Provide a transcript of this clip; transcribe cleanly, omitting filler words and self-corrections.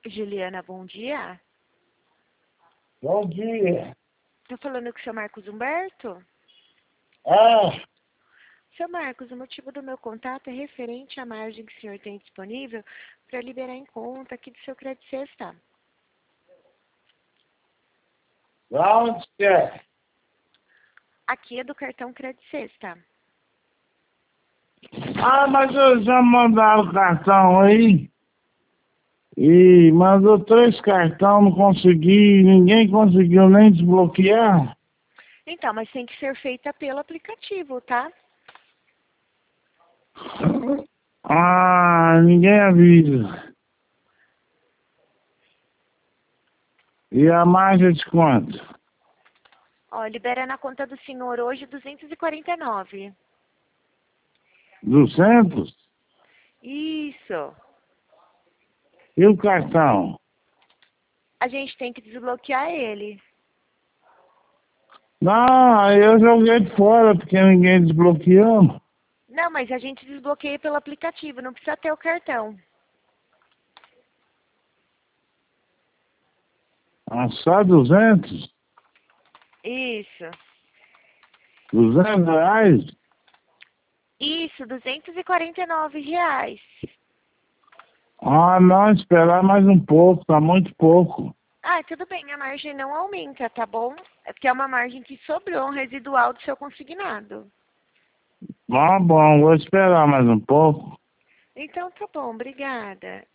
Juliana, bom dia. Bom dia. Tô falando com o seu Marcos Humberto? Ah, Seu Marcos, o motivo do meu contato é referente à margem que o senhor tem disponível para liberar em conta aqui do seu Crédito Sexta. lá onde que é? Aqui é do cartão Crédito Sexta. Ah, mas eu já mandaram o cartão aí. E mandou 3 cartões, não consegui, ninguém conseguiu nem desbloquear. Então, mas tem que ser feita pelo aplicativo, tá? Ah, ninguém avisa. E a margem de quanto? Ó, libera na conta do senhor hoje 249. 200? Isso. E o cartão? A gente tem que desbloquear ele. Não, aí eu joguei fora porque ninguém desbloqueou. Não, mas a gente desbloqueia pelo aplicativo, não precisa ter o cartão. Ah, só 200? Isso. 200 reais? Isso, R$ 249. Ah, não, esperar mais um pouco, tá muito pouco. Ah, tudo bem, a margem não aumenta, tá bom? É porque é uma margem que sobrou, um residual do seu consignado. Bom, vou esperar mais um pouco. Então tá bom, obrigada.